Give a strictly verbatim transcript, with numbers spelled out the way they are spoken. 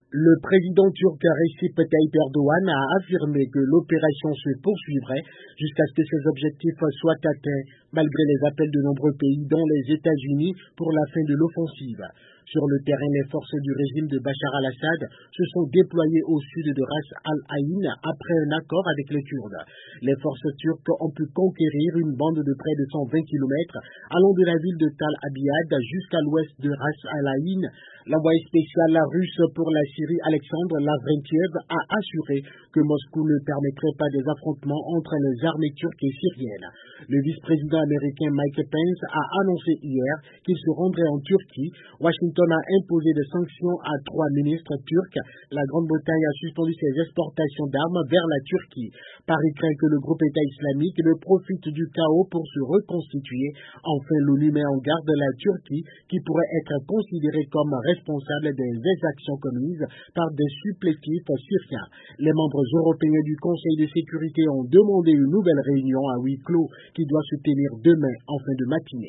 Le président turc Recep Tayyip Erdogan a affirmé que l'opération se poursuivrait jusqu'à ce que ses objectifs soient atteints, malgré les appels de nombreux pays, dont les États-Unis, pour la fin de l'offensive. Sur le terrain, les forces du régime de Bachar al-Assad se sont déployées au sud de Ras al-Ain après un accord avec les Kurdes. Les forces turques ont pu conquérir une bande de près de cent vingt kilomètres allant de la ville de Tal Abyad jusqu'à l'ouest de Ras al-Ain. L'envoyé spécial russe pour la Syrie, Alexandre Lavrentiev, a assuré que Moscou ne permettrait pas des affrontements entre les armées turques et syriennes. Le vice-président américain Mike Pence a annoncé hier qu'il se rendrait en Turquie. Washington a imposé des sanctions à trois ministres turcs. La Grande-Bretagne a suspendu ses exportations d'armes vers la Turquie. Paris craint que le groupe État islamique ne profite du chaos pour se reconstituer. Enfin, l'ONU met en garde la Turquie qui pourrait être considérée comme responsable des exactions commises par des supplétifs syriens. Les membres européens du Conseil de sécurité ont demandé une nouvelle réunion à huis clos qui doit se tenir demain en fin de matinée.